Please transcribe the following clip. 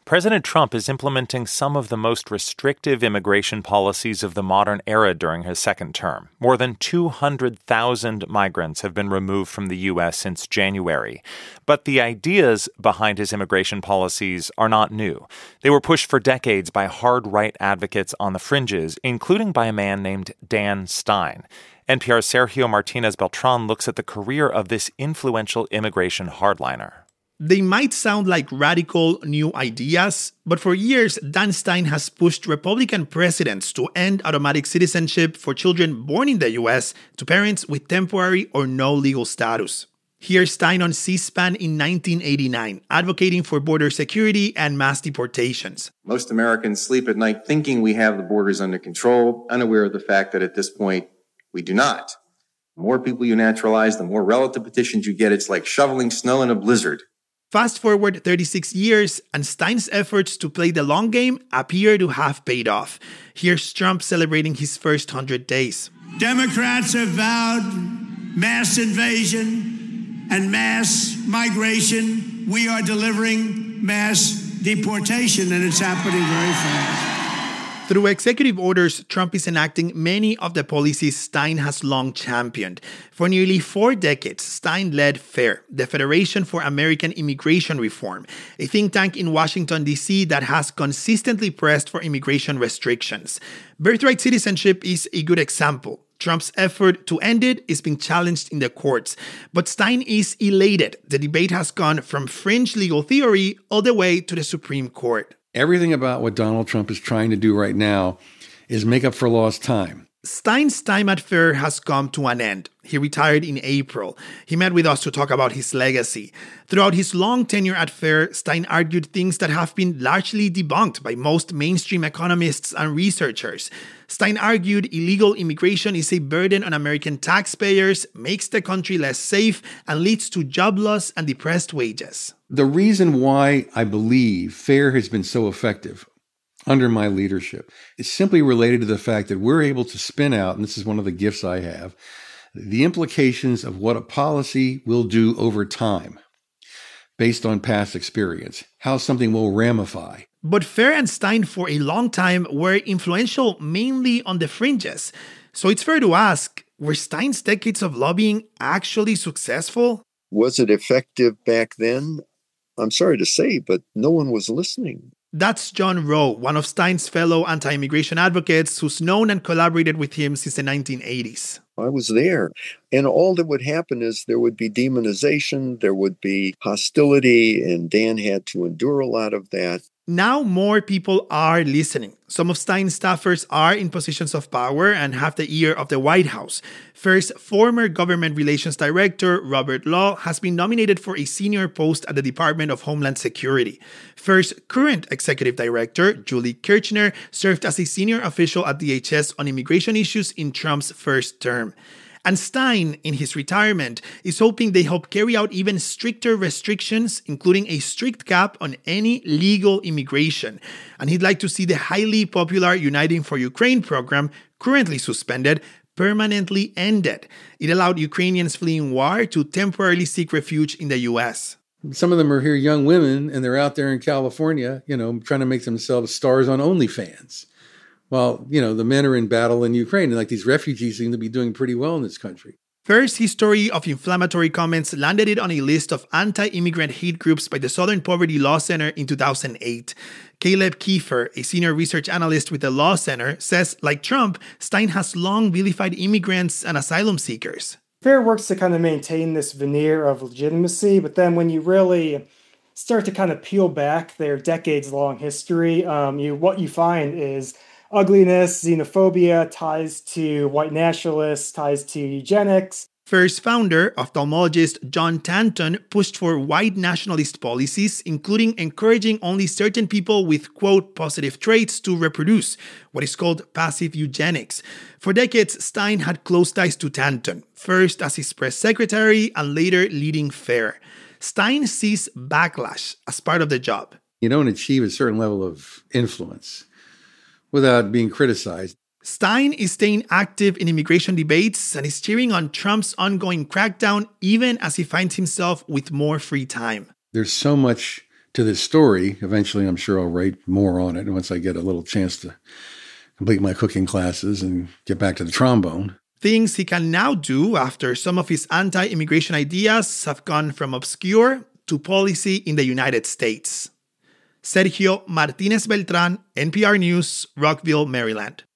President Trump is implementing some of the most restrictive immigration policies of the modern era during his second term. More than 200,000 migrants have been removed from the U.S. since January. But the ideas behind his immigration policies are not new. They were pushed for decades by hard right advocates on the fringes, including by a man named Dan Stein. NPR's Sergio Martinez Beltran looks at the career of this influential immigration hardliner. They might sound like radical new ideas, but for years, Dan Stein has pushed Republican presidents to end automatic citizenship for children born in the U.S. to parents with temporary or no legal status. Here's Stein on C-SPAN in 1989, advocating for border security and mass deportations. Most Americans sleep at night thinking we have the borders under control, unaware of the fact that at this point, we do not. The more people you naturalize, the more relative petitions you get. It's like shoveling snow in a blizzard. Fast forward 36 years, and Stein's efforts to play the long game appear to have paid off. Here's Trump celebrating his first 100 days. Democrats have vowed mass invasion and mass migration. We are delivering mass deportation, and it's happening very fast. Through executive orders, Trump is enacting many of the policies Stein has long championed. For nearly 4 decades, Stein led FAIR, the Federation for American Immigration Reform, a think tank in Washington, D.C. that has consistently pressed for immigration restrictions. Birthright citizenship is a good example. Trump's effort to end it is being challenged in the courts. But Stein is elated. The debate has gone from fringe legal theory all the way to the Supreme Court. Everything about what Donald Trump is trying to do right now is make up for lost time. Stein's time at FAIR has come to an end. He retired in April. He met with us to talk about his legacy. Throughout his long tenure at FAIR, Stein argued things that have been largely debunked by most mainstream economists and researchers. Stein argued illegal immigration is a burden on American taxpayers, makes the country less safe, and leads to job loss and depressed wages. The reason why I believe FAIR has been so effective under my leadership is simply related to the fact that we're able to spin out, and this is one of the gifts I have, the implications of what a policy will do over time based on past experience, how something will ramify. But FAIR and Stein for a long time were influential mainly on the fringes. So it's fair to ask, were Stein's decades of lobbying actually successful? Was it effective back then? I'm sorry to say, but no one was listening. That's John Rowe, one of Stein's fellow anti-immigration advocates who's known and collaborated with him since the 1980s. I was there. And all that would happen is there would be demonization, there would be hostility, and Dan had to endure a lot of that. Now more people are listening. Some of Stein's staffers are in positions of power and have the ear of the White House. First, former Government Relations Director Robert Law has been nominated for a senior post at the Department of Homeland Security. First, current Executive Director Julie Kirchner served as a senior official at DHS on immigration issues in Trump's first term. And Stein, in his retirement, is hoping they help carry out even stricter restrictions, including a strict cap on any legal immigration. And he'd like to see the highly popular Uniting for Ukraine program, currently suspended, permanently ended. It allowed Ukrainians fleeing war to temporarily seek refuge in the U.S. Some of them are here young women, and they're out there in California, trying to make themselves stars on OnlyFans. Well, the men are in battle in Ukraine, and like these refugees seem to be doing pretty well in this country. First, his story of inflammatory comments landed it on a list of anti-immigrant hate groups by the Southern Poverty Law Center in 2008. Caleb Kiefer, a senior research analyst with the Law Center, says, like Trump, Stein has long vilified immigrants and asylum seekers. FAIR works to kind of maintain this veneer of legitimacy, but then when you really start to kind of peel back their decades-long history, what you find is ugliness, xenophobia, ties to white nationalists, ties to eugenics. FAIR's founder, ophthalmologist John Tanton, pushed for white nationalist policies, including encouraging only certain people with, quote, positive traits to reproduce, what is called passive eugenics. For decades, Stein had close ties to Tanton, first as his press secretary and later leading FAIR. Stein sees backlash as part of the job. You don't achieve a certain level of influence without being criticized. Stein is staying active in immigration debates and is cheering on Trump's ongoing crackdown even as he finds himself with more free time. There's so much to this story. Eventually, I'm sure I'll write more on it once I get a little chance to complete my cooking classes and get back to the trombone. Things he can now do after some of his anti-immigration ideas have gone from obscure to policy in the United States. Sergio Martinez Beltran, NPR News, Rockville, Maryland.